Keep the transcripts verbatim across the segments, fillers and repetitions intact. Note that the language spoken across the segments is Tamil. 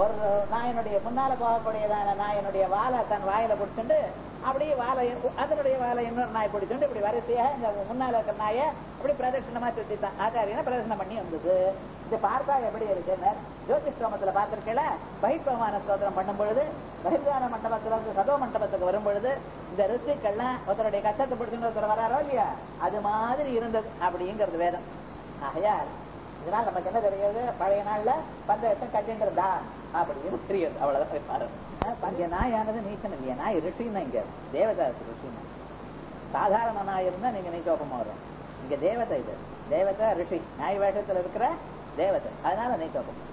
ஒரு நாயனுடைய முன்னால போகக்கூடியதான நாயனுடைய வாழை தன் வாயில பிடிச்சுண்டு அப்படியே வாழை அதனுடைய வாழை இன்னொரு நாய் பிடிச்சுண்டு இப்படி வரிசையாக இந்த முன்னால இருக்கிற நாயை அப்படி பிரதட்சணமா சுத்தித்தான் ஆச்சாரியனை பிரதட்சணம் பண்ணி வந்தது. இது பார்த்தா எப்படி இருக்குன்னு ஜோதிஷ்டோமத்துல பார்த்திருக்கல. பகிர்வமான ஸ்தோத்திரம் பண்ணும் பொழுது பகிர்வான மண்டபத்துல இருந்து சதோ மண்டபத்துக்கு வரும் பொழுது இந்த ரிஷிக்கள்லாம் ஒருத்தருடைய கஷ்டத்தை பிடிச்சுன்னு ஒருத்தர் வராரோ இல்லையா, அது மாதிரி இருந்தது அப்படிங்கிறது வேதம். ஆகையால் இதனால நமக்கு என்ன தெரியாது, பழைய நாள்ல பந்தயத்தை கட்டின்றதா அப்படின்னு தெரியாது. அவ்வளவுதான் பாருங்க. பஞ்ச நாயானது நீச்சம் இல்லையா, நாய் ரிஷின்னா இங்க தேவதா ரிஷின்னா. சாதாரண நாய் இருந்தா நீங்க நீச்சோப்பமா வரும். இங்க தேவதை, இது தேவதா ரிஷி, நாய் வேஷத்துல இருக்கிற தேவதை, அதனால நீச்சோப்பம்.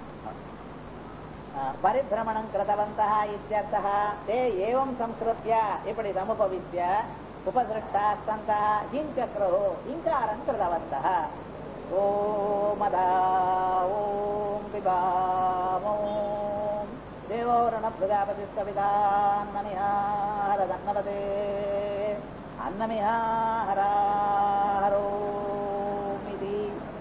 பரிபிரமணம் கிருதவந்தா இத்யர்த்தः. தே ஏவம் சம்ஸ்கிருத்ய இப்படி சமுபவித்ய உபசிருஷ்டா சந்தா ஹிஞ்சக்ரோ ஹிங்காரம் கிருதவந்தः. ஓம் அதா ஓம் பிபாம் ஓம் தேவோரண பிரஜாபதி கவிதான்னமிஹாரதன்னவதே அன்னமிஹாரோம் இதி.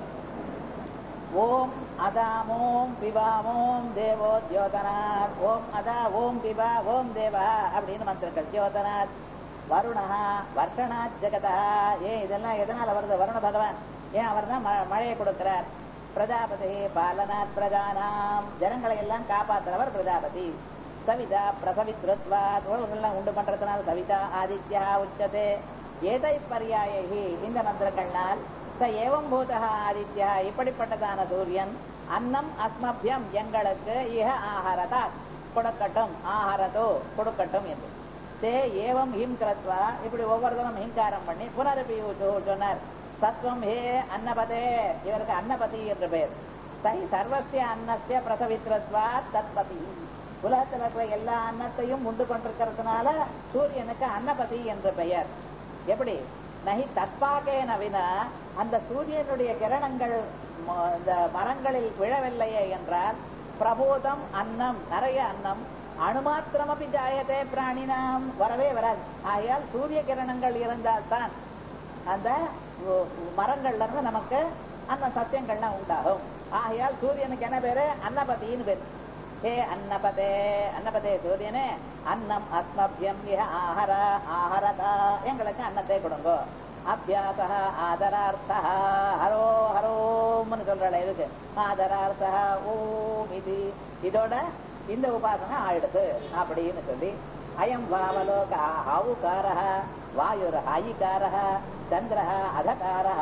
ஓம் அதாமோம் பிபாமோம் தேவோ தியோதனாத். ஓம் அதா ஓம் பிபா ஓம் தேவா அப்படின்னு மந்திரங்கள். தியோதனாத் வருணா வர்ஷனாத் ஜெகதா. ஏன் இதெல்லாம் எதனால வருது? வருண பகவான் ஏன் அவர் தான் மழையை கொடுக்கிறார். பிரஜாபதி பாலனாத் பிரஜானாம், ஜனங்களை எல்லாம் காப்பாற்றுறவர் பிரஜாபதி. சவிதா பிரசவித்ருத்வாத், உலகெல்லாம் உண்டு பண்றதுனால சவிதா ஆதித்யா உச்சதே. ஏதை பர்யாயி இந்த மந்திரங்கள்னால் ச ஏவம் பூதா ஆதித்யா இப்படிப்பட்டதான சூரியன் அன்னம் அஸ்மபியம் எங்களுக்கு இஹ ஆஹாரதா கொடுக்கட்டும், ஆஹாரதோ கொடுக்கட்டும் என்று. தே ஏவம் ஹிம் கிருத்வா இப்படி ஒவ்வொருத்தரும் ஹிங்காரம் பண்ணி புனரபியூச்சு சொன்னார். சத்வம் ஹே அன்னபதே, இவருக்கு அன்னபதி என்று பெயர். சை சர்வசிய அன்னஸ்ய பிரசவித்ரத்வா தத்பதி, உலகத்தில் இருக்கிற எல்லா அன்னத்தையும் உண்டு கொண்டிருக்கிறதுனால சூரியனுக்கு அன்னபதி என்று பெயர். எப்படி? நகி தத்பாகே நவினா, அந்த சூரியனுடைய கிரணங்கள் இந்த மரங்களில் விழவில்லையே என்றால் பிரபோதம் அன்னம், நிறைய அன்னம் அணுமாத்திரமபி ஜாயதே பிராணினாம் வரவே வராது. ஆகையால் சூரிய கிரணங்கள் இருந்தால் தான் அந்த மரங்கள்ல இருந்து நமக்கு அந்த சத்தியங்கள்லாம் உண்டாகும். ஆகையால் சூரியனுக்கு என்ன பேரு? அன்னபதினு பேரு. ஹே அன்னபதே, அன்னபதே சூரியனே, அன்னம் அஸ்மபியம் ஆஹர ஆஹரதா எங்களுக்கு அன்னத்தை கொடுங்க. அபியாச ஆதரார்த்தா ஹரோ ஹரோம்னு சொல்றாள். எதுக்கு? ஆதரார்த்தா ஓம் இது, இதோட இந்த உபாசனை ஆயிடுது அப்படின்னு சொல்லி அயம் வாவலோக ஹவுகாரஹ வாயுர் ஹாயிகாரஹ சந்திரஹ அதகாரஹ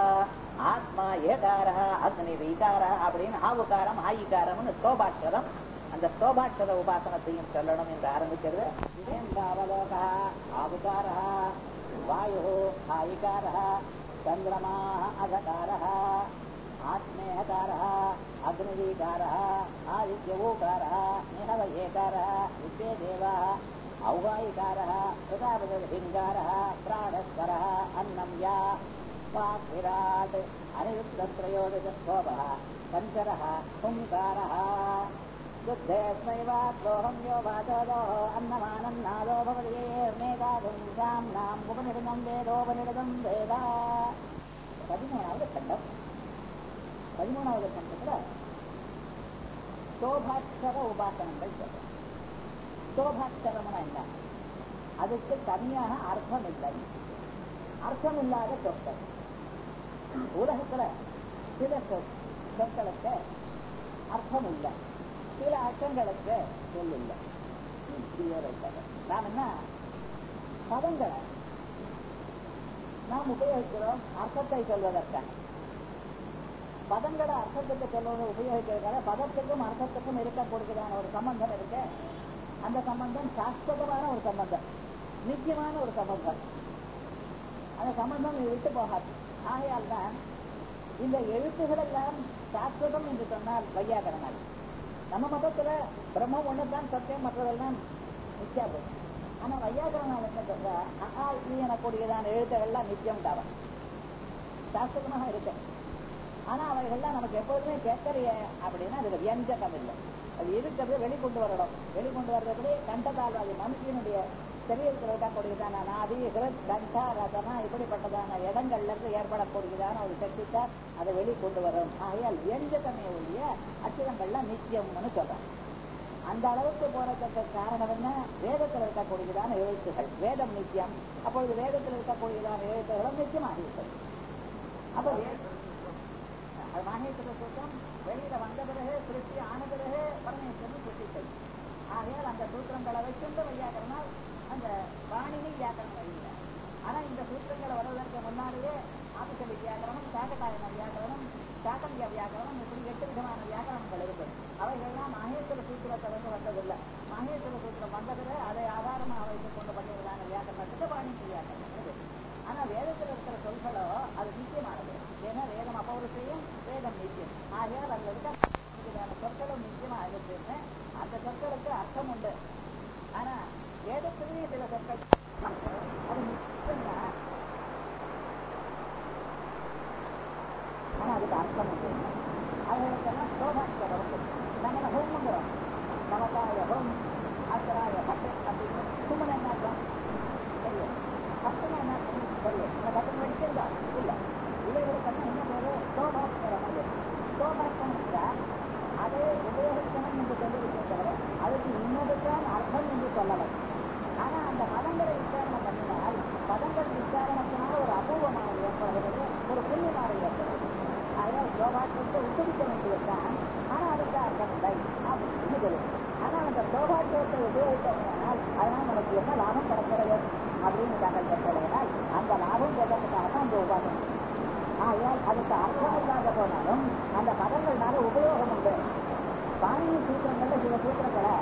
ஆத்மா ஏகாரஹ அக்னி வீகாரஹ அப்படின்னு ஹாவுகாரம் ஹாயிகாரம்னு ஸ்தோபாட்சரம். அந்த ஸ்தோபாட்சர உபாசனத்தையும் சொல்லணும் என்று ஆரம்பிக்கிறது. அயம் வாவலோக ஹவுகாரஹ வாயு ஹாயிகாரஹ சந்திரமா அதகாரஹ ஆத்மேகாரஹ அக்னிவீகாரஹ ஆதித்யவோகாரஹ நிஹவ ஏகாரஹ வித்யே தேவாः ஔகாயிகாரஹ பிரதாபதிங்காரஹ பிராணஸ்வரஹ அன்னம் யா வாக் விராட் அனிருத்தத்ரயோதசோபஹ பஞ்சரஹ ஹுங்காரஹ துத்தேஸ்மைவாத்ரோஹம் யோ வாதோதோஹ அன்னமானம் நாதோ பவதியேர்மேகாதும் சாம்னாம் உபநிடதம் வேதோபநிடதம் வேதா. பதிமூணாவது கண்டம். பதிமூணாவது கண்டத்துல சோபாட்சர உபாசனங்கள் சொல்றோம். சோபாட்சரம்னா என்ன? அதுக்கு தனியான அர்த்தம் இல்லை. அர்த்தம் இல்லாத சொற்கள் உலகத்துல சில சொற்களுக்கு அர்த்தம் இல்லை, சில அர்த்தங்களுக்கு சொல் இல்லை. நாம் என்ன பதங்களை நாம் உபயோகிக்கிறோம் அர்த்தத்தை சொல்வதற்காக. பதங்களை அர்த்தத்துக்கு சொல்வது உபயோகிக்கிறதுக்காக பதத்துக்கும் அர்த்தத்துக்கும் இருக்கக்கூடியதான ஒரு சம்பந்தம் இருக்கு. அந்த சம்பந்தம் சாஸ்வதமான ஒரு சம்பந்தம், நிச்சயமான ஒரு சம்பந்தம். அந்த சம்பந்தம் விட்டு போகாது. ஆகையால் தான் இந்த எழுத்துகள் எல்லாம் சாஸ்வதம் என்று சொன்னால் வையாகரணால். நம்ம மதத்துல பிரம்மம் ஒண்ணுதான் சத்தியம், மற்றதெல்லாம் நிச்சயம். ஆனா வையாகரணால் என்ன சொல்ற, அஹா இது எனக்கூடியதான எழுத்துகள்லாம் நிச்சயம் தாவா சாஸ்வதமாக இருக்கு. ஆனா அவைகள்லாம் நமக்கு எப்போதுமே கேட்கலையே அப்படின்னா அதுக்கு வியஞ்சகம் இல்லை. அது இருக்கிறது வெளிக்கொண்டு வரணும். வெளிக்கொண்டு வர்றதுலே கண்டதால் அது மனுஷனுடைய சரீரத்தில் இருக்கக்கூடியதான நாதி ஹிருத் கண்டா ரசனா இப்படிப்பட்டதான இடங்கள்ல இருந்து ஏற்படக்கூடியதான ஒரு சக்தித்தான் அதை வெளிக்கொண்டு வரும். ஆகையால் வியஞ்சகமே ஒழிய அச்சுதங்கள்லாம் நிச்சயம்னு சொல்றாங்க. அந்த அளவுக்கு போறதுக்கு காரணம் என்ன? வேதத்தில் இருக்கக்கூடியதான எழுத்துகள். வேதம் நித்தியம். அப்பொழுது வேதத்தில் இருக்கக்கூடியதான எழுத்துகளும் நிச்சயமாகிவிட்டது. அப்ப மாகேஸ்வர சூத்திரம் வெளியில வந்த பிறகு சிருஷ்டி ஆன பிறகு பரமேஸ்வரன் சிருஷ்டித்தது. ஆகையால் அந்த சூத்திரங்களை வச்சுட்டு வையாக்கறனால் அந்த வாணினி வியாக்கரணம் வழியில. ஆனா இந்த சூத்திரங்களை வருவதற்கு முன்னாடியே ஆபிஷ வியாக்கரணம், சாகட்டாயன வியாக்கரணம், சாகந்திய வியாக்கரணம், இப்படி எட்டு விதமான வியாக்கரணங்கள் இருக்கு. அவைகள்லாம் மாகேஸ்வர சூத்திரத்தை வந்து வந்ததில்லை. மாகேஸ்வர சூத்திரம் வந்ததில் அதை ஆதாரமாக வைத்துக் கொண்டு பண்ணியதான வியாக்கரணத்துக்கு வாணினி வியாக்கரணம். ஆனா வேதத்தில் இருக்கிற சொல்களோ அது நிச்சயமானது. ஏன்னா வேதம் அபௌருஷயம், வேதம் நிச்சயம். ஆகையால் அதுல இருக்க சொற்களும் நிச்சயமா இருக்குன்னு அந்த சொற்களுக்கு அர்த்தம் உண்டு. ஆனா வேதத்திலேயே சில சொற்கள் அது நிச்சயம்தான். ஆனா அதுக்கு அர்த்தம் உண்டு. அவர்களுக்கெல்லாம் சோபாட்சம் நம்ம ஹோமுங்கிறோம். நமக்காய ஹோம், அக்கராய பட்டு அப்படின்னு சும்மன் என்ன அர்த்தம் தெரியும். பட்டுனா என்ன தெரியும். இந்த பட்டன் வெடிச்சிருந்தா இல்ல. இவைகளுக்கெல்லாம் என்ன பேரு? சோபாட்சரம். சோபாட்சம் அதை உபயோகிக்கணும் என்று சொல்லியிருக்கேன் தவிர அதுக்கு இன்னொருத்தான் அர்த்தம் என்று சொல்லலை. ஆனா அந்த பதங்களை விசாரணை பண்ணினால் பதங்கள் விசாரணத்தினால ஒரு அபூர்வமானது ஏற்படுகிறது, ஒரு புண்ணியமானது ஏற்படுகிறது. அதனால் சோபாட்சத்தை உச்சரிக்க வேண்டியதுதான். ஆனா அதுக்கு அர்த்தம் இல்லை அப்படின்னு சொல்லுது. ஆனா அந்த சோபாட்சத்தை உபயோகித்தோம்னால் அதனால் நமக்கு என்ன லாபம் கிடைக்கிறது அப்படின்னு தாங்கள் கேட்கலாம். அந்த லாபம் கேட்கறதுக்காக தான் அந்த உபாசம். ஆகையால் அதுக்கு அர்த்தம் இல்லாத போனாலும் அந்த பதங்கள்னால உபயோகம் உண்டு. பாணினி சூத்திரங்கள்ல சில சூத்திரங்களை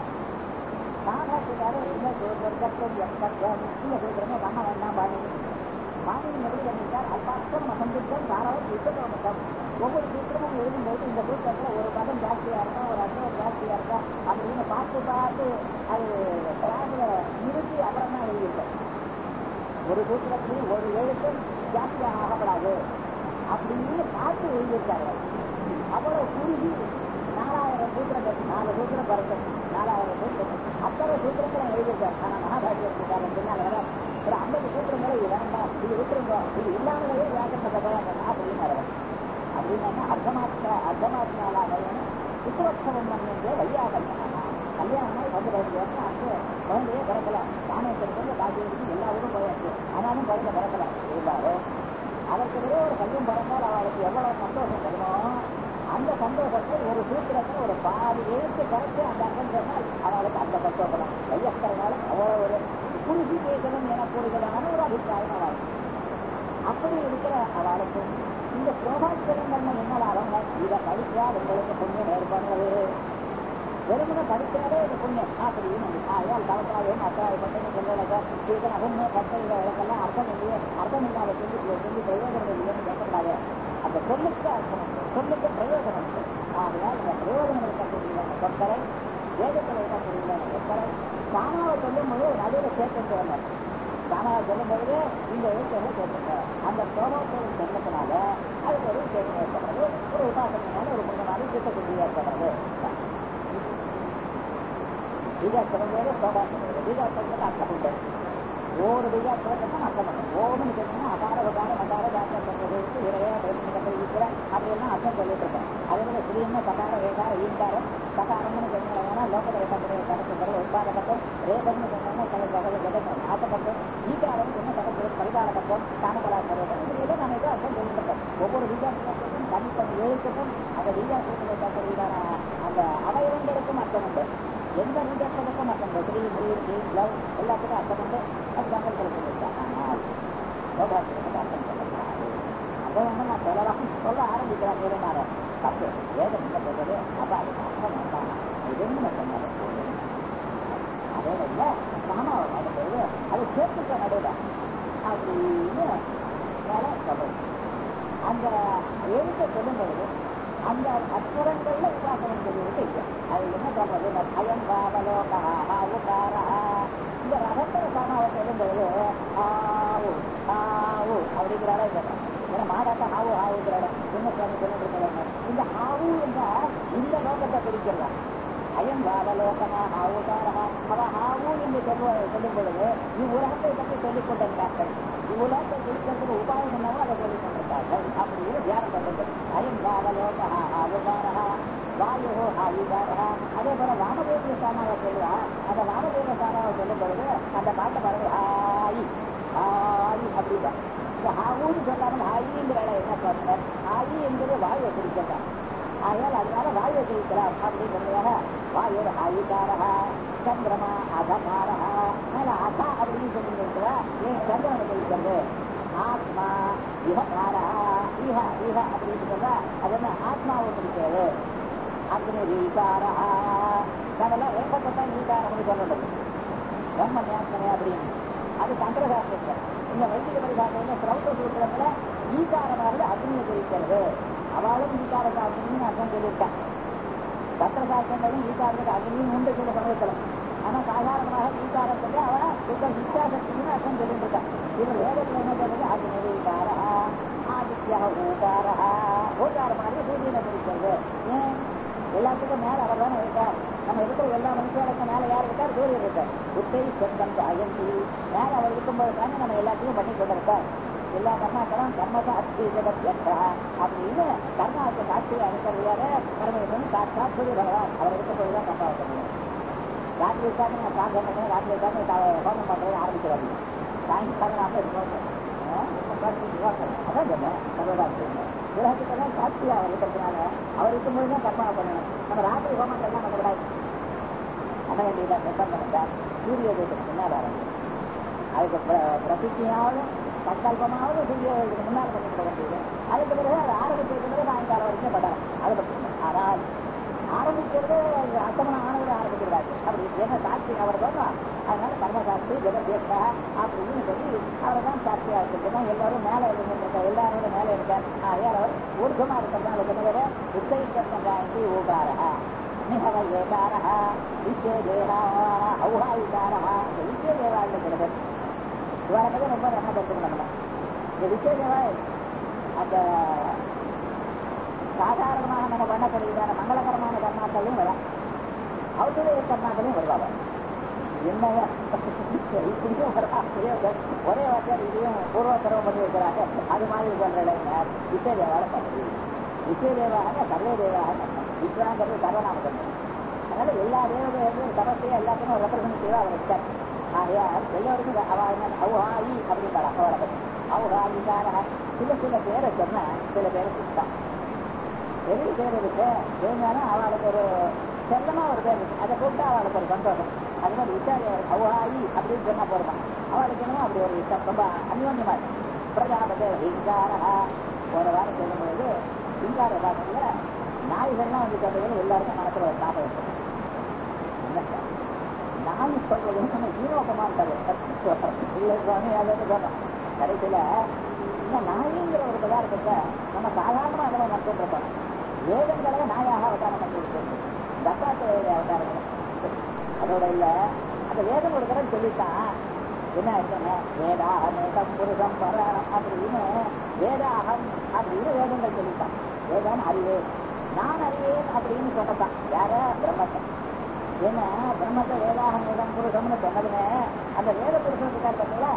சாதாரண இந்த சொர்க்கத்தும் எக்கத்தும் இந்த சூத்திரமே பண்ண வேண்டாம். பாணினி பாணினி எப்படி பண்ணிட்டார்? அல்பாட்சம் அசந்தித்தம் தாராளம் யுத்தம். ஒவ்வொரு சூத்திரமும் எழுதும்போது இந்த சூத்திரத்தில் ஒரு பதம் ஜாஸ்தியா இருக்கா, ஒரு அர்த்தம் ஜாஸ்தியா இருக்கா அப்படின்னு பார்த்து பார்த்து அது கிளாஸ்ல நிறுத்தி அப்புறம் தான் எழுதியிருக்கேன். ஒரு சூத்திரத்தில் ஒரு எழுத்தும் ஜாஸ்தியாக ஆகப்படாது அப்படின்னு பார்த்து எழுதியிருக்காரு. அவ்வளவு குறுகி நாலாயிரம் சூத்திரங்கள், நாலு சூத்திரம் பிறகு நாலாயிரம் சூத்திரம் அத்தனை சூத்திரங்களை எழுதியிருக்காரு. ஆனா மகாபாரதத்துக்காரன் பின்னால் வர ஒரு ஐம்பது சூத்திரங்களை இது வேண்டாம், இது விட்டுருங்க, இது இல்லாமலேயே வியாக்கரணத்தை அப்படின்னு அப்படின்னா அர்த்தமாற்ற அர்த்தமாற்றினாலாக சுற்றுவட்சவம் பண்ணிய வழியாக கல்யாணம் வந்து வருஷம் அங்கே குழந்தையே பிறக்கல. ராமேஸ்வரத்துல காட்சிக்கு எல்லா ஊரும் போயாச்சு. ஆனாலும் குழந்தை பிறக்கல. இருந்தாலும் அதற்கு ஒரே ஒரு கல்யம் பிறந்தால் அவளுக்கு எவ்வளவு சந்தோஷம் தருமோ அந்த சந்தோஷத்தை ஒரு சூத்திரத்தில் ஒரு பாதி எழுத்து கரைச்சு அந்த அர்த்தம் சொன்னால் அவளுக்கு அந்த சந்தோஷம் வையஸ்கரனால அவ்வளோ ஒரு குறுகி கேட்கணும் என கூறுகிறதான ஒரு அபிப்பிராயம் அவளுக்கு. அப்படி இருக்கிற அவளுக்கு இந்த சோபாட்சரம் பண்ண என்ன லாபம்? இதை படிச்சா உங்களுக்கு புண்ணியம் ஏற்படுறது. வெறுமனை படிக்கிறாரே இது புண்ணியம் அப்படின்னு ஆயால் தவத்தாயும் அத்தாயப்பட்டு சொல்றத அவங்க கட்டளை விளக்கெல்லாம் அர்த்தம் இல்லையே, அர்த்தம் இல்லாத சொல்லி சொல்லி பிரயோஜனம் இல்லைன்னு கேட்கக்கூடாது. அந்த சொல்லுக்கு அர்த்தம் உண்டு, சொல்லுக்கு பிரயோஜனம் உண்டு. ஆகையால் இந்த பிரயோஜனம் இருக்கக்கூடிய சொற்களை, வேதத்தில் இருக்கக்கூடிய சொற்களை தானாவை சொல்லும் போது நடுவில் சேர்த்து வந்தார். தானாவை சொல்லும் பொழுது இந்த எழுத்துகளை சேர்த்துட்டார். அந்த சோபாட்சம் சொன்னதுனால அதுக்கு ஒரு சேர்த்து ஏற்படுறது, ஒரு உபாசனையினால ஒரு முன்னமாக சித்தக்குட்டி ஏற்படுறது. பீஜாட்சரம் வேறு சோபாட்சம். பீஜாட்சரத்துக்கு அர்த்தம் உண்டு. ஒவ்வொரு பீஜாட்சரத்துக்கும் அர்த்தம் உண்டு. ஓடுன்னு கேட்டீங்கன்னா அகார உகார மகார ஜாத்தம் சொல்றதுக்கு இறையா இருக்கிற அப்படியெல்லாம் அர்த்தம் சொல்லிட்டு இருக்கேன். அதே போல ஸ்ரீன்னு சகார ரேகார ஈங்காரம் சகாரம்னு சொன்னீங்கன்னா லோகல ரேகத்துடைய கருத்து உட்பாதகத்துவம், ரேகம்னு சொன்னா கலை ஜெகன் ஆத்தப்பட்டம், ஈகாரம் சொன்ன கருத்து பரிகாரகத்துவம், காமகலாச்சாரம், இதெல்லாம் நம்ம இதை அர்த்தம் சொல்லிட்டு இருக்கோம். ஒவ்வொரு பீஜாட்சரத்துக்கும் தனித்தனி எழுத்துக்கும் அந்த பீஜாட்சரத்தில் இருக்கக்கூடியதான அந்த அவயவங்களுக்கும் அர்த்தம் உண்டு. எந்த பீஜாட்சரத்துக்கும் அர்த்தம் உண்டு. ஸ்ரீ ஸ்ரீ ஸ்ரீ லவ் எல்லாத்துக்கும் அர்த்தம் உண்டு. அது தாங்கள் சொல்லியிருக்காங்க. ஆனால் சோபாட்சரத்துக்கு அர்த்தம் சொல்லக்கூடாது. அதை வந்து நான் சொல்லலாம் சொல்ல ஆரம்பிக்கிறேன். இருந்தாரு தப்பு வேதம் என்ன சொல்றது? அப்ப அதுக்கு அர்த்தம் வேண்டாம். இதுன்னு சொன்னாரு. அதோட இல்லை சாமாவை பார்க்கும்போது அது சேர்த்துக்க நடுவில் அப்படின்னு மேல சொல்றது. அந்த எழுத்தை சொல்லும் பொழுது அந்த அச்சுரங்கள்ல உபாசனம் சொல்லிவிட்டு இல்லை. அது என்ன சொல்றது? அயம் பாவலோகா உகாரா இந்த ரகத்தர சாமாவை சொல்லும் பொழுது ஆவு ஆவு அப்படிங்கிறாரா சொல்றேன். ஏன்னா மாடாட்ட ஹாவு ஹாவுங்கிறாட என்ன சுவாமி சொல்லிட்டு இருக்கிறாங்க. இந்த ஹாவு என்றால் இந்த லோகத்தை பிடிக்கிறதா? அயம் பாவலோகமா ஹாவுகாரா அவ ஹாவு என்று சொல்ல சொல்லும் பொழுது இவ்வுலகத்தை பற்றி சொல்லிக் கொண்டிருந்தார்கள். இவ்வுலகத்தை பிடிக்கிறதுக்கு உபாயம் என்னவோ அதை சொல்லிக் கொண்டிருந்தார்கள். அப்படின்னு தியானம் பண்ணுறது. அயம் பாவலோகா ஹாவுகாரா வாயு ஆயுதாரா. அதே போல வாமதேவிய சாமாவை சொல்லுவா. அந்த வாமதேவ சாமாவை சொல்லும் பொழுது அந்த பாட்டை பாருங்க, ஆயி ஆயி அப்படின்னா இந்த ஹாவூன்னு சொல்லாமல் ஆயிங்கிற வேலை என்ன சொல்ற, ஆயி என்பது வாயுவை குறிக்கிறார். ஆயால் அதனால வாயுவை குறிக்கிறார் அப்படிங்கிறதுக்காக வாயு ஆயுதாரா சந்திரமா அதகாரா. மேல அகா அப்படின்னு சொல்லிட்டு ஏன் சந்திரனை குறிக்கிறது. ஆத்மா இஹகாரா ஈஹ ஈஹ அப்படின்னு சொல்றா அது என்ன ஆத்மாவை குறிக்கிறது. அக்னி ஈகாரா அதெல்லாம் ஏற்பட்ட ஈகாரம் சொல்லப்படும். பிரம்ம ஞானமே அப்படின்னு அது தந்திரசாஸ்திரத்தில். இந்த வைதிக பரிசாஸ்திரத்தில் சிரௌத்த சூத்திரத்துல ஈகாரமானது அக்னியை குறிக்கிறது. அவளும் ஈகார சாஸ்திரம்னு அர்த்தம் சொல்லியிருக்கான். தந்திரசாஸ்திரங்களும் ஈகாரத்துக்கு அக்னியும் உண்டு சில சமயத்தில். ஆனா சாதாரணமாக ஈகாரத்துக்கு அவன் சுத்த இச்சாசக்தின்னு அர்த்தம் சொல்லிட்டு இருக்கான். இவர் வேதத்தில் என்ன சொல்றது, அக்னி ஈகாரா ஆதித்யா ஊகாரா. ஊகாரமானது சூரியனை குறிக்கிறது. ஏன் எல்லாத்துக்கும் மேல அவர் தானே இருக்கார். நம்ம இருக்கிற எல்லா மனுஷர்களுக்கும் மேல யார் இருக்கார், சூரியன் இருக்கார். உத்தை சொந்தம் அயந்தி மேல அவர் இருக்கும்போது தானே நம்ம எல்லாத்தையும் பண்ணி கொண்டிருக்கார். எல்லா கர்மாக்களும் கர்மத்தை அத்தி ஜெகத்யக்ஷா அப்படின்னு கர்மாவுக்கு சாட்சியை அனுப்புறது யாரு, பரமேஸ்வரன் சாட்சாத் சூரிய பகவான். அவர் இருக்கும்போது தான் கர்மா வைக்க முடியும். ராத்திரி இருக்காங்க நான் சாதம் பண்ணேன், ராத்திரி இருக்காங்க ஹோமம் பண்றது ஆரம்பிக்கிறாரு. சாயங்காலம் நாம இருக்கோம் அதான் சொன்னேன். சர்வதாசிரியங்க உலகத்துக்கெல்லாம் சாட்சியா அவர் இருக்கிறதுனால அவர் இருக்கும்போது தான் கர்மா பண்ணணும். நம்ம ராத்திரி ஹோமங்கள்லாம் நம்ம விடாது பண்ண வேண்டியதான். வெப்பம் பண்ணா சூரியோதயத்துக்கு முன்னால் ஆரம்பிக்கும். அதுக்கு பிரசித்தியாவது சங்கல்பமாவது சூரியோதயத்துக்கு முன்னால் பண்ணிவிட வேண்டியது. அதுக்கு பிறகு அது ஆரம்பிச்சிருக்கிறது சாயங்காலம் வரைக்கும் பண்றாங்க. அதை பற்றி ஆனால் ஆரம்பிக்கிறது அத்தமனம் ஆனது ஆரம்பிக்கிறாரு. அப்படி என்ன சாட்சி அவர் சொன்னோம். அதனால கர்மசாட்சி ஜெகத்யக்ஷா அப்படின்னு சொல்லி அவரை தான் சாட்சியா இருக்கிறதுனா எல்லாரும் மேல இருக்க எல்லாரோட மேல இருக்கார். ஆகையால் அவர் ஊர்ஜமா இருக்கிறதுனால சொன்னவரை உத்தயிக்கி ஊகாரா நிகவ ஏகாரா வித்யே தேவா ஔஹாயிகாரா. இந்த வித்யே தேவாள் சொல்லுது இவரை ரொம்ப நம்ம தெரிஞ்சுக்கணும். இந்த வித்யே தேவா அந்த சாதாரணமாக நம்ம பண்ணக்கூடியதான மங்களகரமான கர்மாக்களையும் வர அவருடைய கர்மாக்களையும் வருவாங்க. என்னையா இப்படியும் ஒரே வார்த்தையார் இதையும் பூர்வத்தரவு பண்ணி வைக்கிறாங்க. அது மாதிரி சொல்றேன் வித்ய தேவால பண்ணி வித்ய தேவாக சர்வே தேவாக வித்யாங்கிறது சர்வநாம கர்மம். அதனால எல்லா தேவதையும் தபத்தையும் எல்லாத்துக்கும் ஒரு ரெப்ரசன்டேட்டிவா அவர் இருக்கார். ஆகையால் எல்லோருக்கும் அவுஹாயி அப்படின்றாங்க. அவரை பற்றி அவுஹாயிக்கார சில சில பேரை சொன்ன சில பேரை சுத்தம் பெரிய பேர் இருக்கு. இருந்தாலும் அவளுக்கு ஒரு செல்லமா ஒரு பேர் இருக்கு. அதை கூப்பிட்டா அவளுக்கு ஒரு சந்தோஷம். அது மாதிரி விசாரி அவுஹாயி அப்படின்னு சொன்னா போடுவான். அவளுக்கு என்னமோ அப்படி ஒரு இஷ்டம் ரொம்ப அந்யோன்யமா இருக்கு. பிரஜாபதி ஹிங்காரா ஒரு வாரம் சொல்லும்போது ஹிங்கார பாடல நாய்கள்லாம் வந்து சொல்றது எல்லாருக்கும் மனசுல ஒரு தாபம் இருக்கு. நாய் சொல்றது நம்ம ஈரோக்கமா இருக்காது. இல்லை சுவாமி அதை சொல்றோம். கடைசியில இந்த நாய்ங்கிற ஒரு பதார்த்தத்தை நம்ம சாதாரணமா அதை நடத்திட்டு இருக்கோம். வேதங்களை நாயாக அவதாரம் பண்ணி கொடுத்து தப்பாத்து அவதாரம் அதோட இல்ல அந்த வேதம் ஒரு தடவை சொல்லித்தான் என்ன ஆச்சுன்னா வேதாஹம் புருஷம் பர அப்படின்னு வேதாகம் அப்படின்னு வேதங்கள் சொல்லித்தான். வேதம் அறிவேன் நான் அறிவேன் அப்படின்னு சொன்னதான் யார பிரம்மத்தை. ஏன்னா பிரம்மத்தை வேதாகம் வேதம் புருஷம்னு சொன்னதுன்னு அந்த வேத புருஷன் இருக்காரு பார்த்தீங்களா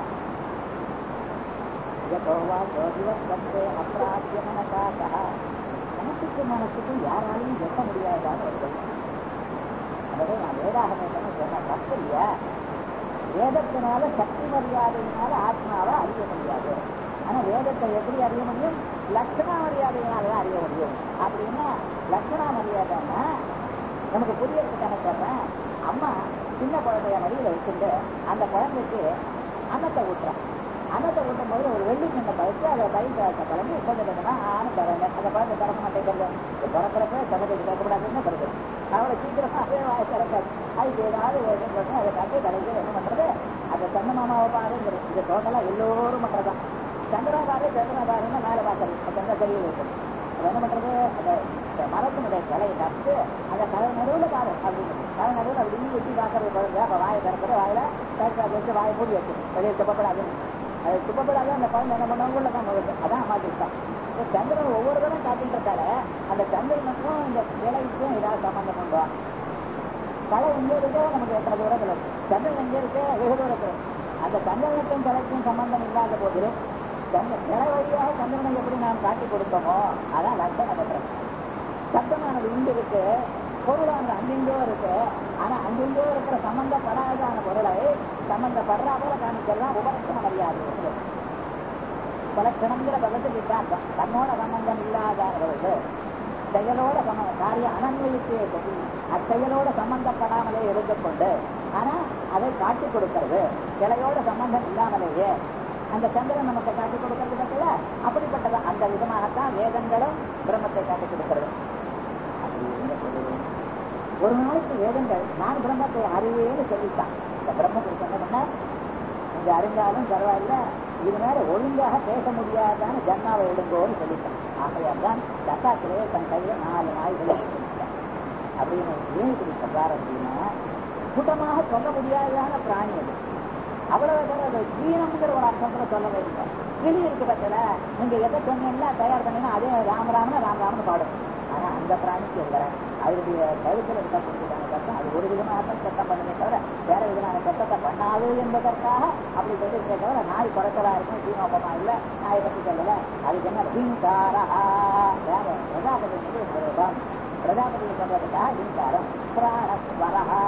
அப்ராத்திய மனசாக மனசுக்கு மனசுக்கும் யாராலையும் எட்ட முடியாதான்னு ஒரு சொல்லுங்க. அதாவது நான் வேதாகமே சொன்ன தப்பு இல்லையா. வேதத்தினால சக்தி மரியாதையினால ஆத்மாவை அறிய முடியாது. ஆனா வேதத்தை எப்படி அறிய முடியும், லட்சணா மரியாதையினாலதான் அறிய முடியும். அப்படின்னா லட்சணா மரியாதைன்னா நமக்கு புரியறதுக்கான சொல்றேன். அம்மா சின்ன குழந்தைய மடியில வச்சுட்டு அந்த குழந்தைக்கு அன்னத்தை ஊட்டுறான். அன்னத்தை ஊட்டும் போது ஒரு வெள்ளி கிண்ணத்தை வச்சு அதை பயிர் கிளம்பி கொஞ்சம் கொஞ்சமா ஆணு தரங்க. அந்த குழந்தை திறக்க மாட்டேங்கிறது பிறக்கிறப்ப குழந்தைக்கு திறக்கக்கூடாதுன்னு பிறகு அவளை சீக்கிரமா அதே வாய திறக்காது. அதுக்கு ஏதாவது பண்ணி அதை காட்டி தலைக்கு என்ன பண்றது, அதை சந்த மாமாவை பாருங்கிறது. இது டோட்டலா எல்லோரும் பண்றதுதான். சந்திரபாரு சந்திரபாருன்னு மேலே பார்க்கறது சந்திர கையில் இருக்குது. அது என்ன பண்றது, அந்த மரத்தினுடைய கிளையை தப்பு அந்த கலை நடுவில் பாரு அப்படின்னு கலை நடுவில் அப்படி வச்சு பார்க்கறது குழந்தை. அப்போ வாயை திறக்கிறது வாயில பேசுறது வச்சு வாயை மூடி வச்சு வெளியே துப்பப்படாதுன்னு அது துப்பப்படாது. அந்த குழந்தை என்ன பண்ணவங்க உள்ள தான் வருது. அதான் அம்மாக்கிட்டான். சந்திரன் ஒவ்வொரு தரம் காட்டிட்டு இருக்காரு. அந்த சந்திரனுக்கும் இந்த கிளைக்கும் ஏதாவது சம்பந்தம் பண்ணுவான். கலை எங்கே இருக்கோ நமக்கு எத்தனை தூரத்தில் இருக்கு, சந்திரன் எங்கே இருக்கு வெகு தூரத்தில். அந்த சந்திரனுக்கும் கலைக்கும் சம்பந்தம் இல்லாத போதிலும் சந்திர கிளை வழியாக சந்திரனை எப்படி நாம் காட்டி கொடுத்தோமோ அதான் லட்சண பத்திரம். சப்தமான பொருளானது இங்கு இருக்கு, பொருளானது அங்கெங்கோ இருக்கு. ஆனா அங்கெங்கோ இருக்கிற சம்பந்தப்படாதான பொருளை சம்பந்தப்படுறா போல காமிக்கலாம் உபலட்சணம் அறியாது. உபலட்சணங்கிற பதத்துக்கு வித்தியாசம். தன்னோட சம்பந்தம் இல்லாதவர்களுக்கு செயலோட சம காரிய அனன்வயித்தே சொல்லி அச்செயலோட சம்பந்தப்படாமலே எடுத்துக்கொண்டு ஆனா அதை காட்டி கொடுக்கிறது கிளையோட சம்பந்தம் இல்லாமலேயே அந்த சந்திரன் நமக்கு காட்டி கொடுக்கிறது பற்றில அப்படிப்பட்டது. அந்த விதமாகத்தான் வேதங்களும் பிரம்மத்தை காட்டி கொடுக்கிறது. ஒரு நாளைக்கு வேதங்கள் நான் பிரம்மத்தை அறிவேன்னு சொல்லித்தான். இந்த பிரம்மத்துக்கு சொன்னதுன்னா இங்க அறிந்தாலும் பரவாயில்ல, இது மேல ஒழுங்காக பேச முடியாதான்னு ஜன்மாவை எடுங்கோன்னு சொல்லித்தான். ஆகையால்தான் தத்தாத்திலே தன் கையில நாலு நாய்களை அப்படின்னு ஏன் இப்படி சொல்றாரு அப்படின்னா, கூட்டமாக சொல்ல முடியாதான பிராணி அது. அவ்வளவு கீழம்ங்கிற ஒரு அர்த்தத்துல சொல்ல வேண்டும். கிளி இருக்கு பட்சல நீங்க எதை சொன்னீங்கன்னா தயார் பண்ணீங்கன்னா அதே ராமராமன ராமராமன் பாடும். ஆனா அந்த பிராணிக்கு இல்லை, அவருடைய கழுத்துல இருக்கக்கூடியதான கட்டம் அது ஒரு விதமாக சட்டம் பண்ணுமே தவிர வேற விதமான சட்டத்தை பண்ணாது என்பதற்காக அப்படி சொல்லிருக்கே தவிர நாய் குறைச்சலா இருக்கும் தீனோபமா இல்லை. நாயை பற்றி சொல்லல. அதுக்கு என்ன ஹீங்காரா வேற பிரஜாபதி ரூபம். பிரஜாபதி சொல்றதுக்காக ஹீங்காரம் பிராணஸ்வரஹா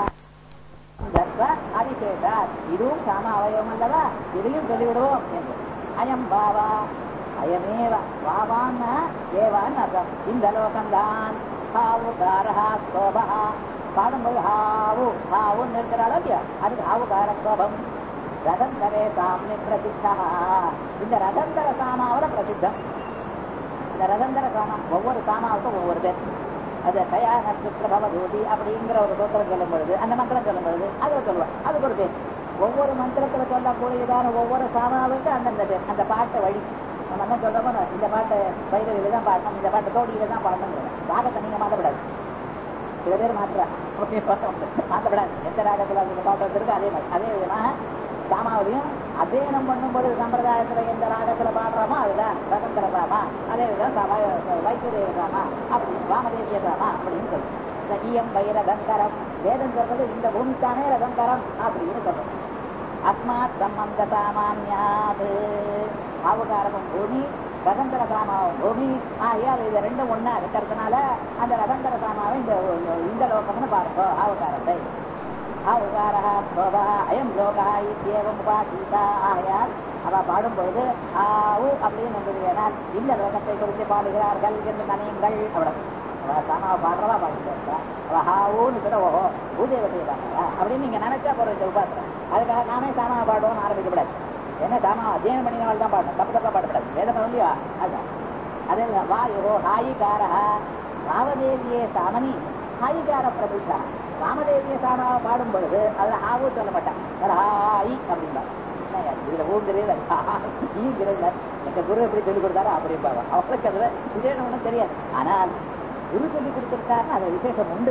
அதிசேஷா. இதுவும் சாம அவயவம் அல்லவா, இதையும் சொல்லிவிடுவோம் என்று. அயம் பாவா அயமேவ பாவான்னா ஏவான்னு அர்த்தம். இந்த லோகம்தான் ஹாவு காரஹா சோபஹா பாடும்போது ஹாவு ஹாவுன்னு இருக்கிறாளோ இல்லையா, அதுக்கு ஹாவு கார சோபம். ரதந்தரே சாமி பிரசித்தா. இந்த ரதந்தர சாமாவில பிரசித்தம். இந்த ரதந்தர சாமா ஒவ்வொரு சாமாவுக்கும் ஒவ்வொரு பேர். அது கயான சுத்திரபவதூதி அப்படிங்கிற ஒரு சூத்திரம் சொல்லும் பொழுது அந்த மந்திரம் சொல்லும் பொழுது அதை சொல்லுவார். அதுக்கு ஒரு பேர். ஒவ்வொரு மந்திரத்துல சொல்லக்கூடியதான ஒவ்வொரு சாமாவுக்கு அந்தந்த பேர். அந்த பாட்டை வழி நம்ம என்ன சொல்றோமோ இந்த பாட்டு பைரவியில தான் பாடணும், இந்த பாட்டு தோடியில தான் பாடணும். ராகத்தை நீங்க மாற்றப்படாது. சில பேர் மாற்ற மாற்றப்படாது. எந்த ராகத்துல அந்த பாட்டு வந்திருக்கு அதே மாதிரி அதே விதமாக சாமாவளியும் அத்தியனம் பண்ணும்போது சம்பிரதாயத்துல எந்த ராகத்துல பாடுறோமோ அதுதான் ரதந்திர சாமா. அதே விதம் வைத்திய சாமா அப்படின்னு வாமதேவிய சாமா அப்படின்னு சொல்லுவோம். சகியம் வைரதங்கரம் வேதம் சொல்றது இந்த பூமிக்கானே ரதங்கரம் அப்படின்னு சொல்றோம். அஸ்மாத் சம்பந்த சாமான்யாது ஆவுகாரமும் பூமி ரதந்தர சாமாவும் பூமி ஆகியால் இது ரெண்டும் ஒன்னா இருக்கிறதுனால அந்த ரதந்தர சாமாவை இந்த இந்த லோகம்னு பாருங்க ஆவுகாரத்தை. ஆவுகாரா சோபா அயம் லோகா இத்தியேவம் உபாசீதா. ஆகையால் அவ பாடும்பொழுது ஆவு அப்படின்னு என்பதுனால் இந்த லோகத்தை குறித்து பாடுகிறார்கள் என்று நினையுங்கள். அவ்வளவு சாமாவை பாடுறவா பாடுறா அவ ஹாவுன்னு கூட ஓஹோ பூதேவத்தை பாடுறா அப்படின்னு நீங்க நினைச்சா போற இந்த உபாசனம். அதுக்காக நானே சாமாவை பாடுவோம்னு ஆரம்பிக்கப்படாது. என்ன சாமா அத்தியனம் பண்ணினால்தான் தான் பாடணும், தப்பு தப்பா பாடப்படாது. வேதம் இல்லையா அதுதான். அதே வாயோ ஹாயிகாரா ராமதேவியே சாமனி ஹாயிகார பிரபுஷா. ராமதேவிய சாமாவை பாடும் பொழுது அதுல ஹாவு சொல்ல மாட்டான், ஹாயி அப்படின்பா. இதுல ஊங்கிறது ஈங்கிறது எங்க குரு எப்படி சொல்லிக் கொடுத்தாரோ அப்படிம்பாங்க. அவங்களுக்கு அதுல விசேஷம் ஒன்றும் தெரியாது. ஆனால் குரு சொல்லி கொடுத்துருக்காருன்னா அது விசேஷம் உண்டு.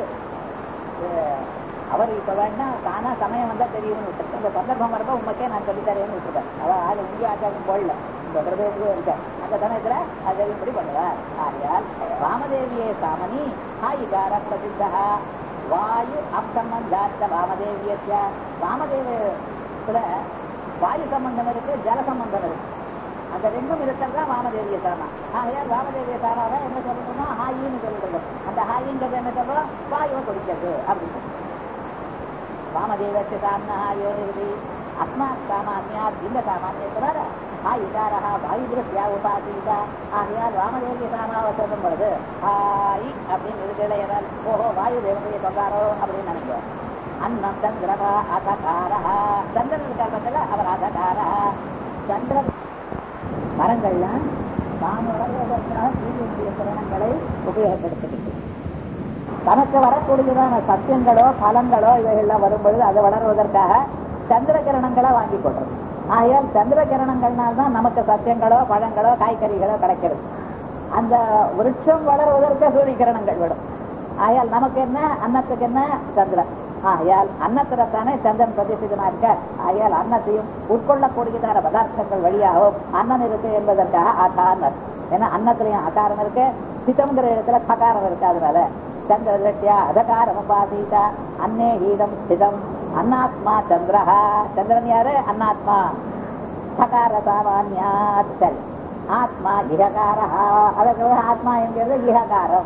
அவர் இப்ப வேணா தானா சமயம் வந்தா தெரியும்னு விட்டுருக்கு. அந்த சந்தர்ப்பம் வரப்ப உண்மைக்கே நான் சொல்லித்தரேன்னு விட்டுருக்கேன். அவ அது உங்க ஆச்சாரம் போடல தொடர்பு இருக்க அந்த சமயத்துல அதை இப்படி பண்ணுவார். ஆகையால் ராமதேவியே சாமனி ஹாயிகார பிரசித்தா வாயு அப்சம்பந்தாத்த வாமதேவிய. வாமதேவத்துல வாயு சம்பந்தம் இருக்கு, ஜல சம்பந்தம் இருக்கு. அந்த ரெண்டும் இருக்கிறதா வாமதேவிய சாமா. ஆகையால் வாமதேவிய சாமாவை என்ன சொல்லணும்னா ஹாயின்னு சொல்லிட்டு அந்த ஹாயிங்கிறது என்ன சொல்றோம் வாயுவை குடிக்கிறது அப்படின்னு. வாமதேவஸ்ய சாம்னஹாயோ நிருதி அஸ்மாத் சாமான்யாத் இந்த சாமான்யத்தினால ஹாயிகாரஹா வாயுதிரஸ்யா உபாசீதா. ஆகையால் வாமதேவிய சாமாவை சொல்லும் பொழுது ஹாயி அப்படின்னு இருக்கிற ஓஹோ வாயு தேவதையை சொல்றாரோ அப்படின்னு நினைக்கிறோம். அன்னம் சந்திரமா அதகாரஹா. சந்திரன் இருக்காங்கல்ல அவர் அதகாரஹா. சந்திரன் மரங்கள்லாம் தான் வளர்வதற்காக சூரியனுடைய கிரணங்களை உபயோகப்படுத்துகிறது. தனக்கு வரக்கூடியதான சத்தியங்களோ பலங்களோ இவைகள்லாம் வரும்பொழுது அதை வளர்வதற்காக சந்திர கிரணங்களா வாங்கி கொள்றது. ஆகையால் சந்திர கிரணங்கள்னால்தான் நமக்கு சத்தியங்களோ பழங்களோ காய்கறிகளோ கிடைக்கிறது. அந்த விருட்சம் வளர்வதற்கு சூரிய கிரணங்கள் விடும். ஆகையால் நமக்கு என்ன அன்னத்துக்கு என்ன சந்திரன். ஆகையால் அன்னத்திரத்தானே சந்திரன் பிரதிஷ்டிதமா இருக்க. ஆகையால் அன்னத்தையும் உட்கொள்ளக்கூடியதான பதார்த்தங்கள் வழியாகவும் அன்னம் இருக்கு என்பதற்காக ஆகாரம். ஏன்னா அன்னத்திலையும் அகாரம் இருக்கு, சித்தம்ங்கிற இடத்துல பகாரம் இருக்கு. அதனால சந்திரா அதகாரம் உபாசீதா அன்னே ஹீதம் ஸ்திதம் அன்னாத்மா சந்திரஹா. சந்திரன் யாரு அன்னாத்மா. சகார சாமான்யாத் சரி ஆத்மா இஹகாரஹா. அதற்கு ஆத்மா என்கிறது இஹகாரம்.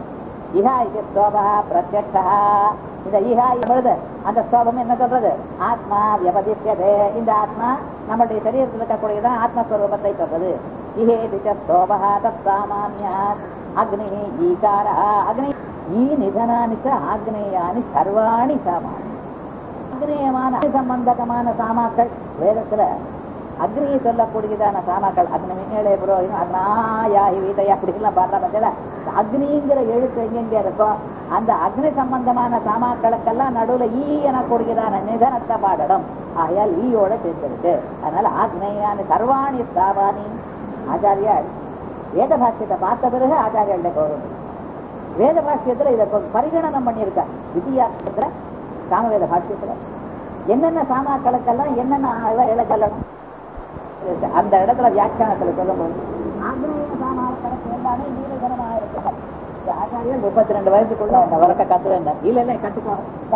இஹா இது ஸ்தோபா பிரத்யக்ஷா. இந்த ஈஹா பொழுது அந்த ஸ்தோபம் என்ன சொல்றது? ஆத்மா வியபதிஷ்யதே. இந்த ஆத்மா நம்முடைய சரீரத்தில் இருக்கக்கூடியதான் ஆத்மஸ்வரூபத்தை சொல்றது. இஹே திச ஸ்தோபா தத் சாமான்யா அக்னி ஈகாரா. அக்னி ஈ நிதனானி ச ஆக்னேயானி சர்வாணி சாமானி. அக்னேயமான சம்பந்தகமான சாமாக்கள் வேதத்துல அக்னியை சொல்லக்கூடியதான சாமாக்கள். அக்னி மேலே புரோகிதம் அக்னாயாஹி வீதை அப்படி எல்லாம் பாடுற பட்சத்துல அக்னிங்கிற எழுத்து எங்கெங்க இருக்கோ அந்த அக்னி சம்பந்தமான சாமாக்களுக்கெல்லாம் நடுவுல ஈ எனக்கூடியதான நிதனத்தை பாடணும். ஆயால் ஈயோட சேர்ந்திருக்கு. அதனால ஆக்னேயானி சர்வாணி சாமானி. ஆச்சாரியால் வேத பாஷ்யத்தை பார்த்த பிறகு ஆச்சாரியாளுடைய கௌரவம். வேத பாஷ்யத்துல இதை பரிகணனம் பண்ணியிருக்கா. வித்தியாசத்துல சாமவேத பாஷ்யத்துல என்னென்ன சாமாக்களுக்கெல்லாம் என்னென்ன இழக்கணும் அந்த இடத்துல வியாக்கியானத்துல சொல்லும்போது ஆக்னேய சாமாக்களுக்கு எல்லாமே நீலகரமாக இருக்கு. ஆச்சாரியர் முப்பத்தி ரெண்டு வயசுக்குள்ள வழக்க கத்துறேன். இல்ல இல்ல கத்துக்கோ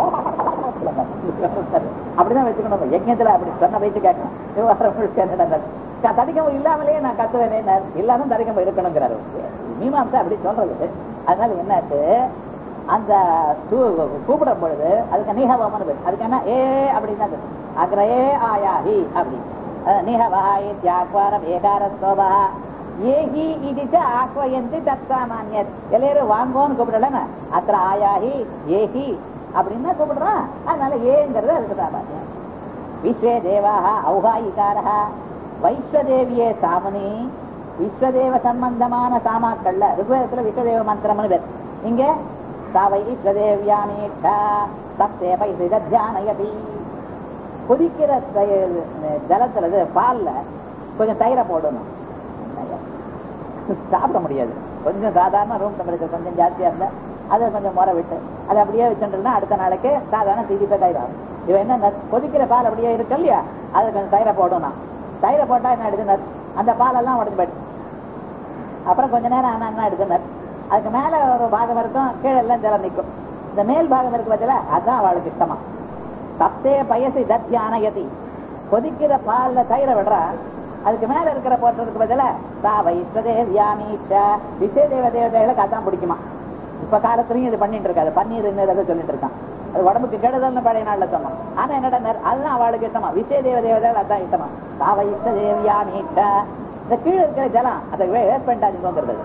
அப்படிதான் வச்சுக்கணும். யஜ்யத்துல அப்படி சொன்ன வயசு கேட்கணும். விவகாரம் தரிக்கம் இல்லாமலேயே நான் கத்துவேனே. இல்லாம தரிக்கம் இருக்கணுங்கிறாரு மீமாம்சா அப்படி சொல்றது. அதனால என்னாச்சு, அந்த கூப்பிடும் பொழுது அதுக்கு நீஹவமனு பேர். அதுக்கு என்ன ஏ அப்படின்னா அக்ரே ஆயாஹி அப்படி நிஹவாஹி தியாக்வாரம் ஏகாரஸ்தோபா ஏஹி இடிச்ச ஆக்வயந்தி தத்சாமான்யத். எல்லாரும் வாங்கோன்னு கூப்பிடலன்னா அத்திர ஆயாஹி ஏஹி அப்படின்னா கூப்பிடுறான். அதனால ஏங்கிறது அதுக்கு சாமான்யம். விஸ்வே தேவாஹ ஔஹாயிகாரஹ வைஸ்வதேவியே சாமனி. விஸ்வதேவ சம்பந்தமான சாமாக்கள்ல ருக்வேதத்துல விஸ்வதேவ மந்திரம்னு பேர். இங்க சாவை விஸ்வதேவியாமீட்சா சத்தே பைசித தியானயதி. கொதிக்கிற ஜலத்துல பால்ல கொஞ்சம் தயிரை போடணும். சாப்பிட முடியாது. கொஞ்சம் சாதாரண ரூம் டெம்பரேச்சர் கொஞ்சம் ஜாஸ்தியா இருந்தா அதை கொஞ்சம் முறை விட்டு அதை அப்படியே வச்சுட்டா அடுத்த நாளைக்கு சாதாரண திருப்பி தயிர் ஆகும். இவன் என்ன கொதிக்கிற பால் அப்படியே இருக்கு இல்லையா, அது கொஞ்சம் தயிரை போடணும். தயிரை போட்டா என்ன எடுத்துனர், அந்த பாலெல்லாம் உடஞ்சு போயிட்டு அப்புறம் கொஞ்ச நேரம் ஆனா என்ன எடுத்துனர். அதுக்கு மேல ஒரு பாகம் இருக்கும், கீழே எல்லாம் ஜலம் நிற்கும். இந்த மேல் பாகம் இருக்கு பட்சல அதுதான் அவளுக்கு இஷ்டமா. சப்தே பயசி தத்யானயதி. கொதிக்கிற பால்ல தயிரை விடுறா, அதுக்கு மேல இருக்கிற போட்டதுக்கு பதில சா வைஸ்வதேவியாமீச்ச. விஸ்வதேவ தேவதைகளுக்கு அதான் பிடிக்குமா. இப்ப காலத்துலயும் இது பண்ணிட்டு இருக்காது. பன்னீர் சொல்லிட்டு இருக்கான். அது உடம்புக்கு கெடுதல்னு பழைய நாள்ல சொன்னோம். ஆனா என்னடா அதுதான் அவளுக்கு இஷ்டமா. விஸ்வதேவ தேவதைகள் அதான் இஷ்டமா. சா வைஸ்வதேவியாமீச்ச. இந்த கீழே இருக்கிற ஜலம் அதை வேட்பண்டாஜுங்கிறது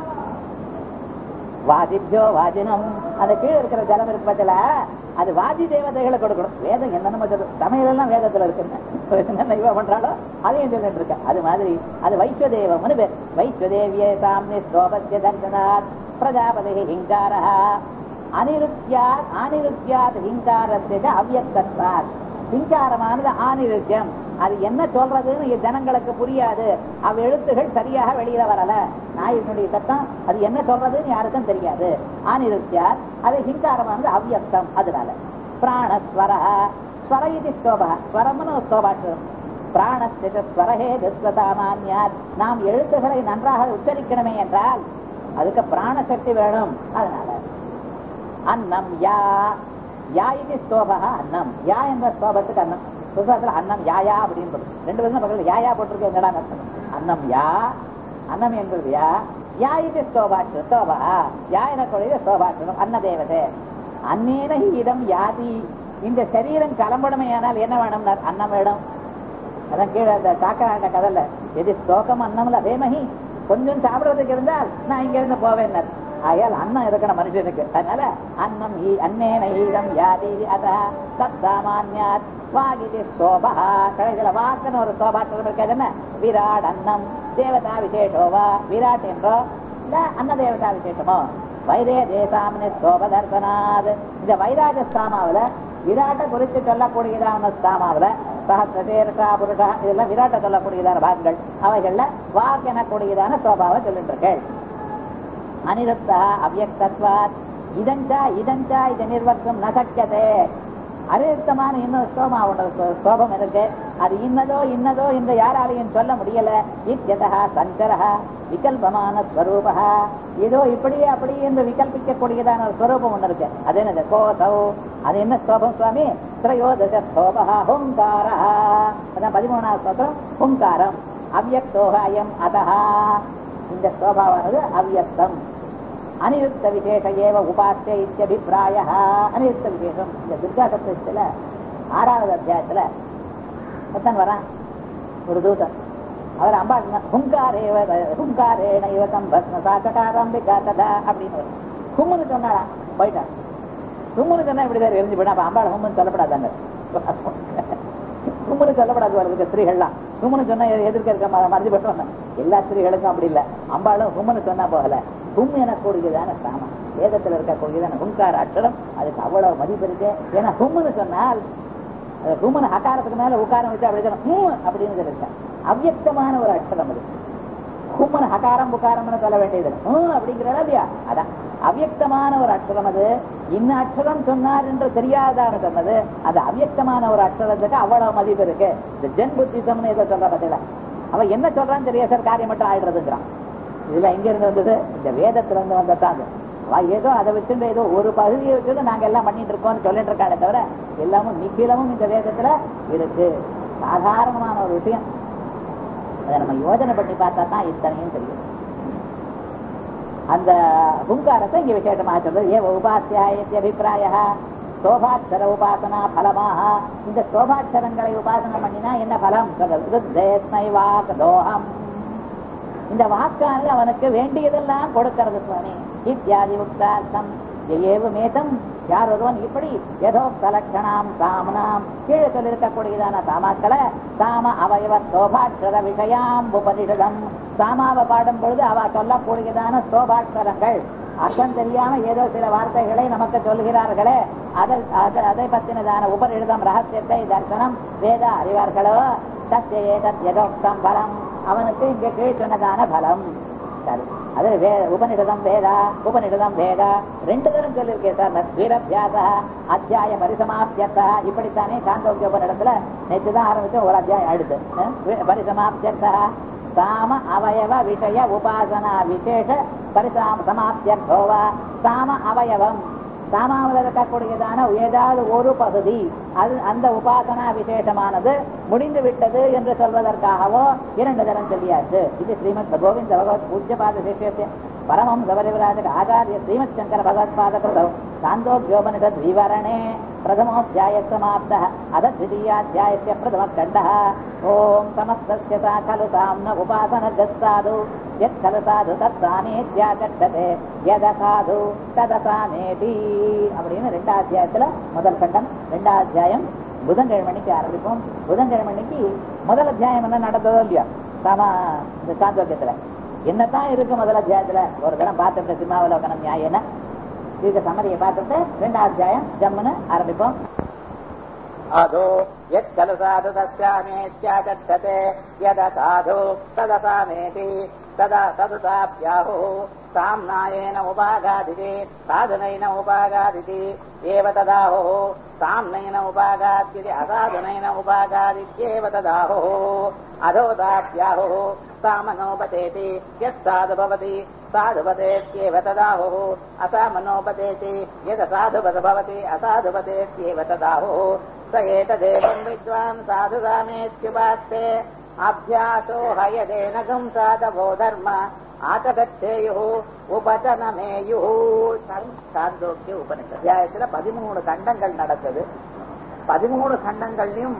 வாஜிப்யோ வாஜினம். அந்த கீழே இருக்கிற ஜலம் இருக்கு பட்சல அது வாஜி தேவதைகளை கொடுக்கணும். வேதம் என்னென்ன சொல்றது, சமையல் வேதத்துல இருக்குன்னு என்ன இவ பண்றாலோ அதையும் சொல்லிட்டு இருக்க. அது மாதிரி அது வைஸ்வதேவம்னு பேர். வைஸ்வதேவியே சாமி ஸ்லோபஸ்ய தர்சனாத் பிரஜாபதி ஹிங்காரா அனிருத்தியாத் அனிருத்தியாத் ஹிங்காரஸ்ய அவ்யக்தத்வாத். ஹிங்காரமானது ஆனிருத்தியம். அது என்ன சொல்றதுன்னு ஜனங்களுக்கு புரியாது. அவ எழுத்துகள் சரியாக வெளியில வரல. நாயினுடைய சத்தம் அது என்ன சொல்றதுன்னு யாருக்கும் தெரியாது. ஆனிருத்தியாத் அது ஹிங்காரமானது அவ்யக்தம். அதனால பிராணஸ்வர ஸ்வர இது ஸ்தோபா. ஸ்வரம்னு ஸ்தோபாட்சம். பிராணஸ்ய ஸ்வரஹே தஸ்வதாமான்யாத். நாம் எழுத்துக்களை நன்றாக உச்சரிக்கணுமே என்றால் அதுக்கு பிராணசக்தி வேணும். அதனால அன்னம் யா யா இது ஸ்தோபா. அன்னம் யா என்ற ஸ்தோபத்துக்கு அன்னம். புத்தகத்துல அன்னம் யாயா அப்படின்னு போட்டு ரெண்டு பேரும் பக்கத்துல யாயா போட்டிருக்கேன். அன்னம் யா அன்னம் என்பது யா யா இது ஸ்தோபாட்சம். ஸ்தோபா யா எனக்குடைய ஸ்தோபாட்சம். அன்ன தேவதே அன்னேன இடம் யாதி. இந்த சரீரம் கிளம்பணுமையானால் என்ன வேணும், அன்னம் வேணும். அதான் கீழே அந்த காக்கராண்ட கதல்ல எது ஸ்தோகம் அன்னம்ல அதேமஹி. கொஞ்சம் சாப்பிடுறதுக்கு இருந்தால் நான் இங்க இருந்து போவேன். ஆயால் அன்னம் இருக்கணும் மனுஷனுக்கு. அதனால அன்னம் அன்னேன ஈரம் யாதி அத சத்தாமான்யாத் வாகிதி ஸ்தோபா. கடைசியில வாக்குன்னு ஒரு ஸ்தோபாட்டம் இருக்காது. என்ன விராட் அன்னம் தேவதா விசேஷோவா. விராட் என்றோ இல்ல அன்ன தேவதா விசேஷமோ. வைரே தேசாமினி ஸ்தோப தர்சனாத். இந்த வைராஜ ஸ்தாமாவில விராட்ட குறித்து சொல்லக்கூடியதான ஸ்தாமாவில சஹஸ்ரதேர்ஷா புருஷா இதெல்லாம் விராட்ட சொல்லக்கூடியதான பாகங்கள். அவைகள்ல வாக் எனக்கூடியதான ஸ்தோபாவை சொல்லிட்டு இருக்கேள். அனிருத்தா அவ்யக்தத்வாத். இதஞ்சா இதஞ்சா இது நிர்வகம் நசக்கியதே. அனிருத்தமான இன்னொரு ஸ்தோமாவோட ஸ்தோபம் இருக்கு. அது இன்னதோ இன்னதோ என்று யாராலையும் சொல்ல முடியல. இத்யதா சஞ்சரஹ விகல்பமான ஸ்வரூபா. ஏதோ இப்படியே அப்படியே என்று விகல்பிக்கக்கூடியதான ஒரு ஸ்வரூபம் ஒண்ணு இருக்கு. அது என்னது கோசௌ. அது என்ன ஸ்தோபம் சுவாமி? திரையோதச ஸ்தோபா ஹுங்காரா. அதான் பதிமூணாவது ஸ்தோத்திரம் ஹுங்காரம். அவ்யக்தோஹ அயம் அதஹா. இந்த ஸ்தோபாவானது அவ்யக்தம். அனிருத்த விசேஷ ஏவ உபாசிய இத்தியபிப்பிராய. அனிருத்த விசேஷம் இந்த துர்கா சப்தத்துல ஆறாவது அத்தியாயத்துல ஒருத்தன் வரான், ஒரு தூதன். அவர் அம்பாள் ஹுங்காரேவ ஹுங்காரேண இவதம் பஸ்மசாக்காரம் விகாதா அப்படின்னு வரும். கும்முன்னு சொன்னாடா போயிட்டான். கும்முன்னு சொன்னா இப்படி பேர் எரிஞ்சு போயிட்டா. அப்ப அம்பாள் ஹும்முன்னு சொல்லப்படாதாங்க, கும்முன்னு சொல்லப்படாது வருது ஸ்திரீகள்லாம். கும்முன்னு சொன்னா எதிர்க்க இருக்க மறைஞ்சு போட்டோம். எல்லா ஸ்திரீகளுக்கும் அப்படி இல்லை. அம்பாளும் கும்முன்னு சொன்னா போகல. கும் எனக்கூடியதான சாமம் வேதத்தில் இருக்கக்கூடியதான ஹுங்கார அக்ஷரம் அதுக்கு அவ்வளவு மதிப்பு இருக்கு. ஏன்னா ஹும்முன்னு சொன்னால் ஹும்மன் ஹகாரத்துக்கு மேல உக்காரம் வச்சு அப்படி ஹூம் அப்படின்னு சொல்லிருக்கேன். அவ்யக்தமான ஒரு அக்ஷரம் அது. ஹும்மன் ஹகாரம் உக்காரம்னு சொல்ல வேண்டியது ஹூம் அப்படிங்கிறதா இல்லையா? அதான் அவ்யக்தமான ஒரு அக்ஷரம் அது. இன்ன அக்ஷரம் சொன்னார் என்று தெரியாதான்னு சொன்னது அது அவ்யக்தமான ஒரு அக்ஷரத்துக்கு அவ்வளவு மதிப்பு இருக்கு. இந்த ஜென் புத்திசம்னு ஏதோ சொல்ற பத்தில அவன் என்ன சொல்றான்னு தெரியா சார், காரியம் மட்டும் ஆயிடுறதுங்கிறான். இதுல எங்க இருந்து வந்தது? இந்த வேதத்துல இருந்து வந்ததான். ஏதோ அதை வச்சுட்டு ஏதோ ஒரு பகுதியை வச்சுட்டு நாங்க எல்லாம் பண்ணிட்டு இருக்கோம்னு சொல்லிட்டு இருக்காங்க தவிர எல்லாமும் நிக்கிலமும் இந்த வேதத்துல இருக்கு. சாதாரணமான ஒரு விஷயம். அதை நம்ம யோஜனை பண்ணி பார்த்தா தான் இத்தனையும் தெரியும். அந்த ஹுங்காரத்தை இங்க விசேஷமாக சொல்றது. ஏ உபாசியாயத்தி அபிப்பிராய சோபாட்சர உபாசனா பலமாக. இந்த சோபாட்சரங்களை உபாசனம் பண்ணினா என்ன பலம் சொல்றது? தோகம். இந்த வாக்கானது அவனுக்கு வேண்டியதெல்லாம் கொடுக்கிறது சுவாமி. இத்தியாதி உக்தார்த்தம் ஏவமேதம். யார் ஒருவன் இப்படி யதோக்த லட்சணாம் சாமனாம் கீழே சொல்லிருக்கக்கூடியதான சாமாக்களை சாம அவயவ சோபாட்சர விஷயாம் உபனிஷதம் சாமாவை பாடும் பொழுது அவ சொல்லக்கூடியதான சோபாட்சரங்கள் அர்த்தம் தெரியாம ஏதோ சில வார்த்தைகளை நமக்கு சொல்கிறார்களே அதை அதை பத்தினதான உபனிஷதம் ரகசியத்தை தர்சனம் வேத அறிவார்களோ தஸ்ய ஏதத் யதோக்தம் பலம் அவனுக்கு இங்க கீழ் சொன்னதான பலம். சரி, அது உபனிஷதம் வேதா உபனிஷதம் வேதா ரெண்டு தரம் சொல்லியிருக்கேன் சார். வீரபியாச அத்தியாய பரிசமாப்தியர்த்தா இப்படித்தானே சாந்தோக்கிய உபனிடத்துல நேற்றுதான் ஆரம்பிச்சோம். ஒரு அத்தியாயம் அடுத்து பரிசமாப்தியர்த்தா சாம அவயவ விஷய உபாசனா விசேஷ பரிசாம சமாப்தியர்த்தோவா. சாம அவயவம் சாமாவில் இருக்கக்கூடியதான ஏதாவது ஒரு பகுதி அது அந்த உபாசனா விசேஷமானது முடிந்து விட்டது என்று சொல்வதற்காகவோ இரண்டு தரம் சொல்லியாச்சு. இது ஸ்ரீமத் கோவிந்த பகவத் பூஜ்யபாத சிஷ்யத்தை பரமம் சபரிவராஜ ஆச்சாரிய ஸ்ரீமத் சங்கர பகவத்பாத கிருதம் சாந்தோக்யோபனிஷத் விவரணே பிரதமோऽध्याय समाप्तः अथ द्वितीयाध्यायस्य प्रथमखण्डः. ओम समस्तस्य सा खलु साम्न उपासनगस्साधु यत् खलु साधु तत्सामेत्यागच्छते यदसाधु तदसामेति அப்படின்னு ரெண்டாம் அத்தியாயத்துல முதல் கண்டம். ரெண்டாம் அத்தியாயம் புதன்கிழமைக்கு ஆரம்பிப்போம். புதன்கிழமைக்கு முதல் அத்தியாயம் என்ன நடந்ததோ இல்லையா சாமா இந்த சாந்தோக்கியத்துல என்னத்தான் இருக்கு முதல் அத்தியாயத்துல ஒரு தரம் பார்த்துட்டு சிம்மாவலோகனம் நியாயன இதுக்கு சம்மதியை பார்த்துட்டு ரெண்டாம் அத்தியாயம் ஜம்முன்னு ஆரம்பிப்போம். அதோ யத் கலு சாது தஸ்யாமேத்யாகச்சதே யதசாது ததசாமேதி ததா ததுதாப்யாஹு சாம்னாயேன உபாகாதிதி சாதுனைன உபாகாதிதி ஏவ ததாஹு சாம்னைன உபாகாத்யதி அசாதுனைன உபாகாதித்யேவ ததாஹு அதோதாப்யாஹு சாமனோபதேதி யத் சாது பவதி साधुपदेत्येव तदाहुः असामनोपदेति यद साधुपद भवति असाधुपदेत्येव तदाहुः स एतदेवं विद्वान् साधुसामेत्युपास्ते अभ्यासो हयदेन गं साधवो धर्म आचगच्छेयुः उपचनमेयुः. சாந்தோக்கிய உபனிஷத் அத்தியாயத்துல பதிமூணு கண்டங்கள் நடக்குது. பதிமூணு கண்டங்கள்லயும்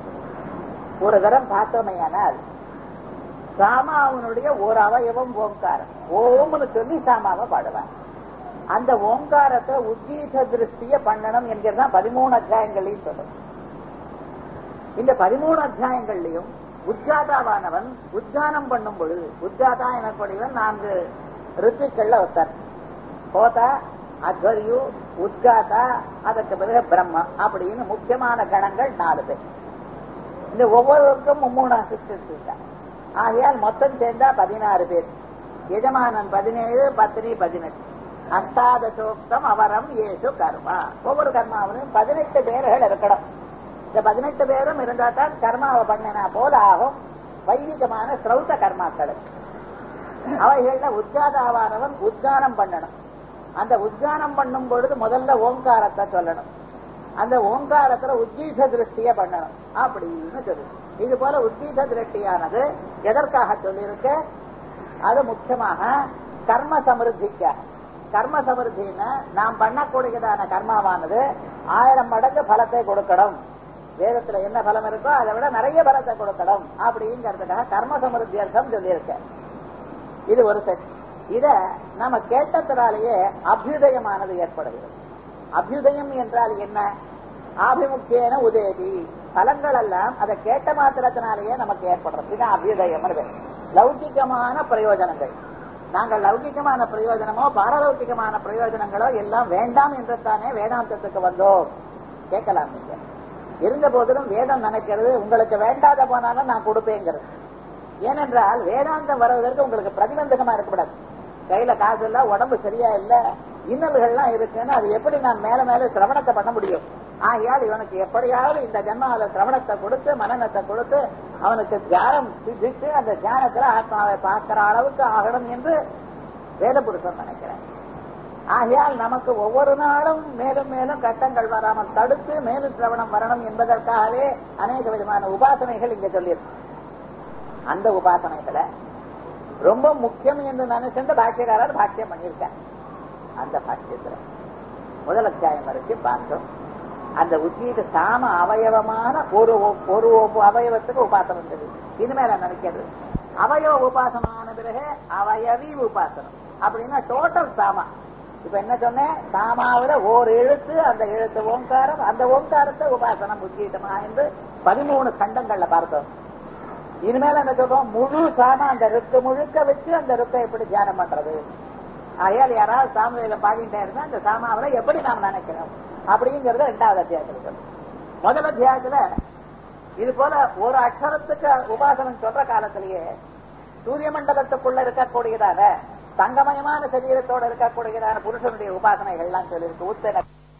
ஒரு தரம் பார்த்தோமையானால் சாமாவனுடைய ஒரு அவயவம் ஓங்காரம். ஓம்னு சொல்லி சாமாவை பாடுவான். அந்த ஓங்காரத்தை உஜ்ஜீத திருஷ்டிய பண்ணணும் என்கிறதான் பதிமூணு அத்தியாயங்களையும் சொல்லணும். இந்த பதிமூணு அத்தியாயங்கள்லயும் உஜ்ஜாதாவானவன் உஜ்ஜானம் பண்ணும் பொழுது உஜ்ஜாதா எனக்கூடியவன் நான்கு ரித்துக்கள்ல ஒருத்தர் ஹோதா அத்வரியு உத்காதா அதற்கு பிறகு பிரம்மா அப்படின்னு முக்கியமான கணங்கள் நாலு பேர். இந்த ஒவ்வொருவருக்கும் மூணு அசிஸ்டன்ஸ் இருக்காங்க. ஆகையால் மொத்தம் சேர்ந்தா பதினாறு பேர். எஜமானன் பதினேழு பத்னி பதினெட்டு அஷ்டாதசோக்தம் அவரம் ஏசு கர்மா. ஒவ்வொரு கர்மாவிலும் பதினெட்டு பேர்கள் இருக்கணும். இந்த பதினெட்டு பேரும் இருந்தா தான் கர்மாவை பண்ணினா போல ஆகும். வைதிகமான ஸ்ரௌத கர்மாக்கள் அவைகள்ல உத்காதாவானவன் உத்கானம் பண்ணணும். அந்த உத்கானம் பண்ணும் பொழுது முதல்ல ஓங்காரத்தை சொல்லணும். அந்த ஓங்காரத்துல உஜ்ஜீத திருஷ்டிய பண்ணணும் அப்படின்னு சொல்லு. இது போல உஜ்ஜீத திருஷ்டியானது எதற்காக சொல்லியிருக்க? அது முக்கியமாக கர்ம சமிருத்திக்காக. கர்ம சமிருத்தின்னு நாம் பண்ணக்கூடியதான கர்மாவானது ஆயிரம் மடங்கு பலத்தை கொடுக்கணும். வேதத்துல என்ன பலம் இருக்கோ அதை விட நிறைய பலத்தை கொடுக்கணும் அப்படிங்கிறதுக்காக கர்ம சமிருத்தி அர்த்தம் சொல்லியிருக்க. இது ஒரு செட். இத நம்ம கேட்டத்தினாலேயே அபியுதயமானது ஏற்படுகிறது. அபியுதயம் என்றால் என்ன? ஆபிமுக்கியன உதேதி. பலங்கள் எல்லாம் அதை கேட்ட மாத்திரத்தினாலேயே நமக்கு ஏற்படுறது. இது அபியுதயம். லௌகிகமான பிரயோஜனங்கள். நாங்கள் லௌகிகமான பிரயோஜனமோ பாரலௌகிகமான பிரயோஜனங்களோ எல்லாம் வேண்டாம் என்று தானே வேதாந்தத்துக்கு வந்தோம். கேட்கலாம். நீங்க இருந்த போதிலும் வேதம் நினைக்கிறது உங்களுக்கு வேண்டாத போனாலும் நான் கொடுப்பேங்கிறது. ஏனென்றால் வேதாந்தம் வருவதற்கு உங்களுக்கு பிரதிபந்தகமா இருக்கக்கூடாது. கையில காசு இல்ல, உடம்பு சரியா இல்ல, இன்னல்கள்லாம் இருக்குன்னு அது எப்படி நான் மேல மேல சிரவணத்தை பண்ண முடியும்? ஆகையால் இவனுக்கு எப்படியாவது இந்த ஜன்மாவில சிரவணத்தை கொடுத்து மனநத்தை கொடுத்து அவனுக்கு தியானம் சித்திச்சு அந்த தியானத்துல ஆத்மாவை பார்க்கிற அளவுக்கு ஆகணும் என்று வேத புருஷன் நினைக்கிறேன். ஆகையால் நமக்கு ஒவ்வொரு நாளும் மேலும் மேலும் கட்டங்கள் வராமல் தடுத்து மேலும் சிரவணம் வரணும் என்பதற்காகவே அநேக விதமான உபாசனைகள் இங்க சொல்லியிருக்கு. அந்த உபாசனைகளை ரொம்ப முக்கியம் என்று நினைச்சு பாக்கியக்காரர் பாக்கியம் பண்ணியிருக்கார். அந்த பாக்கியத்துல முதல் அத்தியாயம் வரைக்கும் பார்த்தோம். அந்த உச்சிக்கு சாம அவயவமான ஒரு ஒரு அவயவத்துக்கு உபாசனம் இருந்தது. இனிமேல நினைக்கிறது அவயவ உபாசமான பிறகு அவயவி உபாசனம் அப்படின்னா டோட்டல் சாமா. இப்ப என்ன சொன்னேன்? சாமாவில ஓர் எழுத்து, அந்த எழுத்து ஓங்காரம், அந்த ஓங்காரத்தை உபாசனம் உச்சிட்டமா என்று பதிமூணு கண்டங்கள்ல பார்த்தோம். இனிமேல என்ன சொல்றோம்? முழு சாமா அந்த ருக்க முழுக்க வச்சு அந்த ருக்கை எப்படி தியானம் பண்றது? ஆகையால் யாராவது சாமியில பாடிட்டே இருந்தா அந்த சாமாவில எப்படி நாம் நினைக்கிறோம் அப்படிங்கறது ரெண்டாவது அத்தியாயத்துல சொல்றோம். முதல் அத்தியாயத்துல இது போல ஒரு அக்ஷரத்துக்கு உபாசனம் சொல்ற காலத்திலேயே சூரிய மண்டலத்துக்குள்ள இருக்கக்கூடியதான தங்கமயமான சரீரத்தோடு இருக்கக்கூடியதான புருஷனுடைய உபாசனைகள் எல்லாம் சொல்லியிருக்கு. உத்தன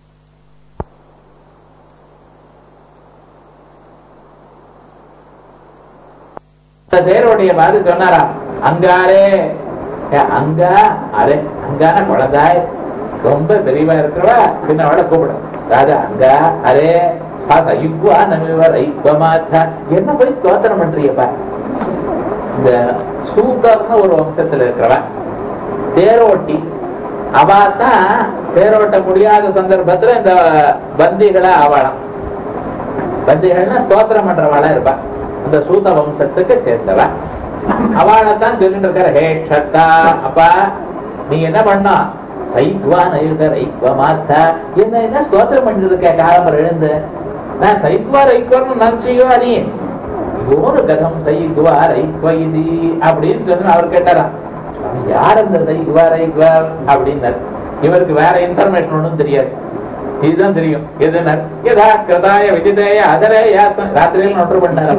பேருடைய மாதிரி சொன்னாராம். அங்காரே அங்க அரே அங்கான குழந்தாய் ரொம்ப பெரியவா இருக்கிறவா சின்னவளை கூப்பிடும். ராஜா அங்க அரே சயுக்குவா நமிவர் ஐக்குவமாத்தா என்ன போய் ஸ்தோத்திரம் பண்றியப்பா? இந்த சூதர்னு ஒரு வம்சத்துல இருக்கிறவன் தேரோட்டி. அவாத்தான் தேரோட்ட முடியாத சந்தர்ப்பத்துல இந்த பந்திகளை ஆவாளாம். பந்திகள்னா ஸ்தோத்திரம் பண்றவாளா இருப்பா. அந்த சூத வம்சத்துக்கு சேர்ந்தவன் அவளைத்தான் சொல்லிட்டு இருக்காரு. ஹே க்ஷத்தா, அப்பா நீ என்ன பண்ணா? சைத்வா நயுக ரைக்வ மாத்தா என்ன என்ன ஸ்தோத்திரம் பண்ணிட்டு இருக்க? காலம்பரம் எழுந்து நான் சைத்வா ரைக்வர்னு நினைச்சியோ நீ ஒரு கதம் சைத்வா ரைக்வ இது அப்படின்னு சொன்ன அவர் கேட்டாரா, யார் அந்த சைத்வா ரைக்வர் அப்படின்னாரு. இவருக்கு வேற இன்ஃபர்மேஷன் ஒன்றும் தெரியாது. இதுதான் தெரியும். எதுனார் யதா கிருதாய விஜிதேய அதரேய ராத்திரியில் நொற்று பண்ணார்.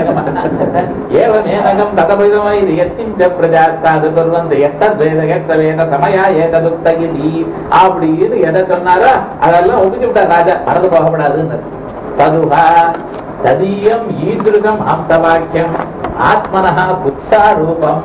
ஏவமேனகம் ததபரிதமாய் யத்திஞ்ச பிரஜாஸ்தாது பர்வந்த யத்தத்வேத யத்சவேத சமயா ஏததுக்தயிதி அப்படின்னு எதை சொன்னாரோ அதெல்லாம் ஒப்பிச்சு விட்டார் ராஜா. மறந்து போகப்படாதுன்னு. ததுஹா ததீயம் ஈத்ருகம் ஹம்சவாக்கியம் ஆத்மனஹ புத்சாரூபம்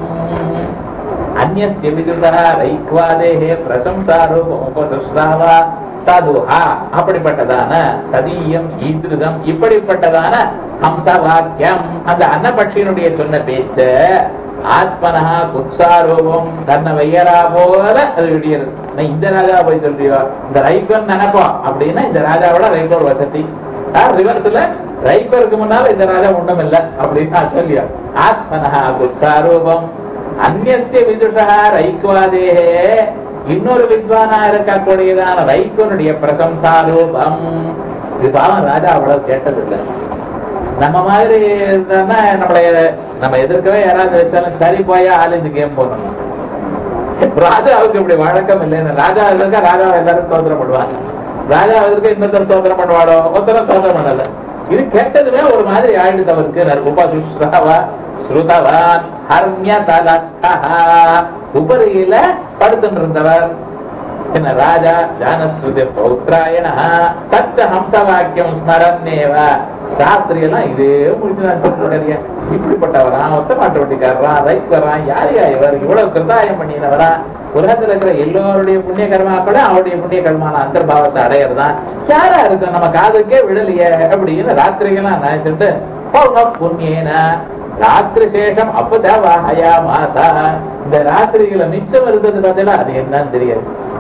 அன்யஸ்ய விதுதஹ ரைக்வாதேஹே பிரசம்சாரூபம் உபசுஸ்ராவா ததுஹா அப்படிப்பட்டதான ததீயம் ஈத்ருதம் இப்படிப்பட்டதான ஹம்ச வாக்கியம் அந்த அன்னபட்சியினுடைய சொன்ன பேச்சு ஆத்மனஹா குத்சாரூபம் தன்னை வையரா போல அது விடியது. இந்த ராஜா போய் சொல்றியோ இந்த ரைக்கோன் நினைப்போம் அப்படின்னா இந்த ராஜாவோட ரைக்கோர் வசதி. ரிவர்ஸ்ல ரைக்கோருக்கு முன்னால இந்த ராஜா ஒண்ணும் இல்லை அப்படின்னு நான் சொல்லியோ. ஆத்மனஹா குத்சாரூபம் அந்நிய விதுஷா ரைக்வாதேஹே இன்னொரு வித்வானா இருக்கக்கூடியதான ரைக்கோனுடைய பிரசம்சாரூபம். இது பாவம் ராஜா அவ்வளவு கேட்டது இல்லை. நம்ம மாதிரி இருந்தா நம்மளை நம்ம எதிர்க்கவே யாராவது வச்சாலும் சரி போயா ஆளு இந்த கேம் போடணும். ராஜாவுக்கு இப்படி வழக்கம் இல்லை. ராஜா எதிர்க்க ராஜாவை எல்லாரும் சோதனை பண்ணுவாங்க. ராஜா எதிர்க்க இன்னொருத்தர் சோதனை பண்ணுவாடோ ஒருத்தரும் சோதனை பண்ணல. இது கேட்டதுமே ஒரு மாதிரி ஆயிடுது அவருக்கு. உபசுஷ்ராவா ஸ்ருதவான் உபரியில படுத்துட்டு இருந்தவர் என்ன ராஜா ஜானஸ்ருதி பௌத்ராயண தச்ச ஹம்ச வாக்கியம் ஸ்மரன்னேவா ராத்திரியெல்லாம் இதே முடிச்சு நான் சொல்றேன். இப்படிப்பட்டவரா ஒத்த மாட்டு வட்டிக்காரரா ரைக்வரா யாரையா இவர் இவ்வளவு கிருதாயம் பண்ணினவரா? உலகத்துல இருக்கிற எல்லோருடைய புண்ணிய கர்மாக்கள அவருடைய புண்ணிய கர்மான அந்தர்பாவத்தை அடையறதான் யாரா இருக்கு நம்ம காதுக்கே விடலையே அப்படின்னு ராத்திரியெல்லாம் நினைச்சிட்டு புண்ணியன ராத்திரி சேஷம் அப்பதான் வாஹயா மாசா இந்த ராத்திரிகளை மிச்சம் இருந்தது பார்த்தீங்களா அது என்னன்னு தெரியாது.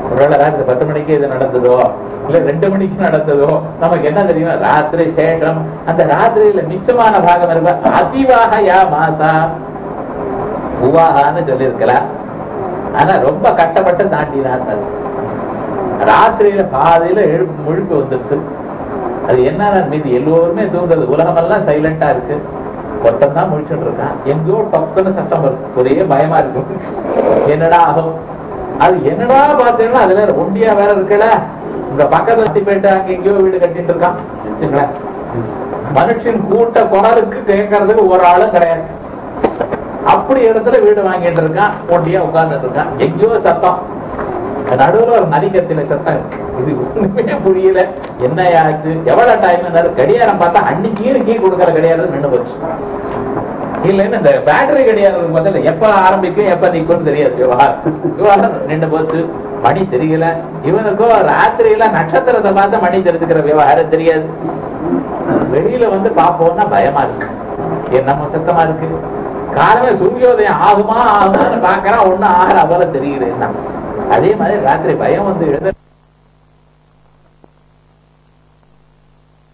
ஒருவேளை ராத்திரி பத்து மணிக்கு இது நடந்ததோ இல்ல ரெண்டு மணிக்கு நடந்ததோ நமக்கு என்ன தெரியும்? ராத்திரி சேஷம். அந்த ராத்திரியில மிச்சமான பாகம் இருப்ப அதிவாக யா மாசா உவாகான்னு சொல்லியிருக்கலாம். ஆனா ரொம்ப கட்டப்பட்டு தாண்டினார். ராத்திரியில பாதையில எழுப்பு முழுப்பு வந்துருக்கு. அது என்ன மீது எல்லோருமே தூங்குறது, உலகமெல்லாம் சைலண்டா இருக்கு. ஒருத்தன் தான் முழிச்சுட்டு இருக்கான். எங்கேயோ டொக்குன்னு சத்தம் வரும். ஒரே பயமா இருக்கும். என்னடா ஆகும்? அது என்னடா பார்த்தீங்கன்னா அதுல ஒண்டியா வேற இருக்கல. உங்க பக்கத்துல சுத்தி போயிட்டு அங்க எங்கேயோ வீடு கட்டிட்டு இருக்கான் வச்சுங்களேன். மனுஷன் கூட்ட குரலுக்கு கேட்கறதுக்கு ஒரு ஆளும் கிடையாது. அப்படி இடத்துல வீடு வாங்கிட்டு இருக்கான், ஒண்டியா உட்கார்ந்துட்டு இருக்கான். எங்கேயோ சத்தம், நடுவில் ஒரு நதிக்கத்தில சத்தம் இருக்கு. இது ஒண்ணுமே புரியல. என்ன ஆச்சு, எவ்வளவு டைம்? கடியாரம் பார்த்தா அன்னைக்கு கீ கொடுக்கற கடியாரம் நின்று போச்சு. இல்லைன்னு இந்த பேட்டரி கடியாரம் பார்த்தா எப்ப ஆரம்பிக்கும் எப்ப நிற்கும் தெரியாது. விவகாரம் விவகாரம் நின்று போச்சு. மணி தெரியல. இவனுக்கோ ராத்திரியில நட்சத்திரத்தை பார்த்து மணி தெரிஞ்சுக்கிற விவகாரம் தெரியாது. வெளியில வந்து பார்ப்போம்னா பயமா இருக்கு. நம்ம சத்தமா இருக்கு. காலமே சூரியோதயம் ஆகுமா ஆகுமான்னு பாக்குறான். ஒண்ணும் ஆகிற போல தெரியுது. அதே மாதிரி ராத்திரி பயம் வந்து எழுத